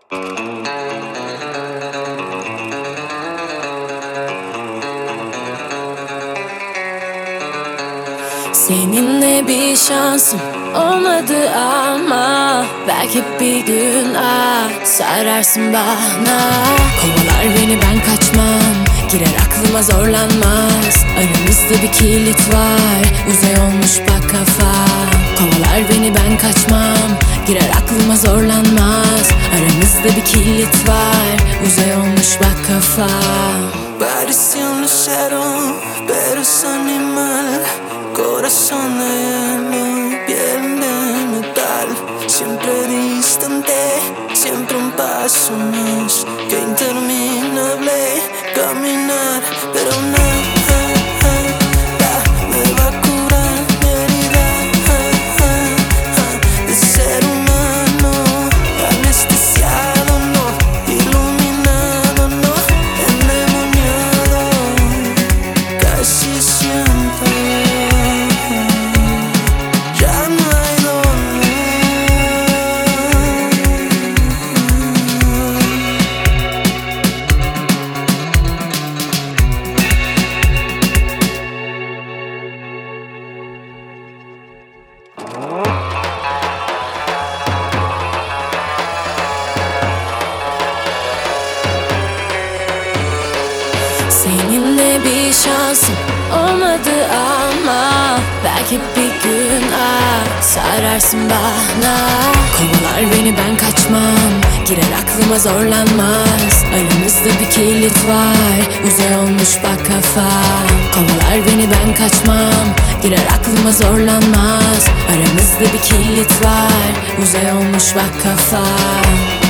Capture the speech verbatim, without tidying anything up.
Seninle bir şansım olmadı ama belki bir gün ah sararsın bana. Kovalar beni ben kaçmam, girer aklıma zorlanmaz. Aramızda bir kilit var, uzay olmuş bak kafa. Kovalar beni ben kaçmam, girer aklıma zorlanmaz. Aramızda bir kilit var, uzay olmuş bak kafa. Parecía un lucero, pero es animal. Corazón de hielo, piel de metal. Siempre distante, siempre un paso más. Que interminable caminar, pero nada me va a curar mi herida de ser humano, anestesiado, no, iluminado, no, endemoniado, casi siempre. Ya no hay dolor. Seninle bir şansım olmadı ama belki bir gün ah sararsın bana. Kovalar beni ben kaçmam, girer aklıma zorlanmaz. Aramızda bir kilit var, uzay olmuş bak kafa. Kovalar beni ben kaçmam, girer aklıma zorlanmaz. Aramızda bir kilit var, uzay olmuş bak kafa.